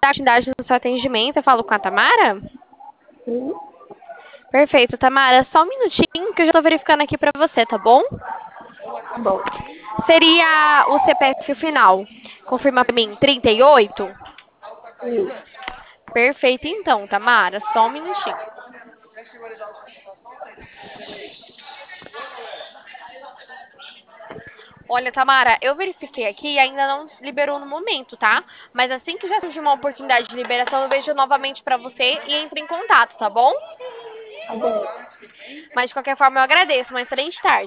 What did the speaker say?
dar continuidade no seu atendimento. Eu falo com a Tamara? Sim, Perfeito, Tamara. Só um minutinho que eu já tô verificando aqui pra você, tá bom? tá bom. Seria o CPF final. Confirma pra mim, 38? Sim, Perfeito, então, Tamara. Só um minutinho. Olha, Tamara, eu verifiquei aqui e ainda não liberou no momento, tá? Mas assim que já surgir uma oportunidade de liberação, eu vejo novamente pra você e entre em contato, tá bom? tá bom. Mas de qualquer forma, eu agradeço. Uma excelente tarde.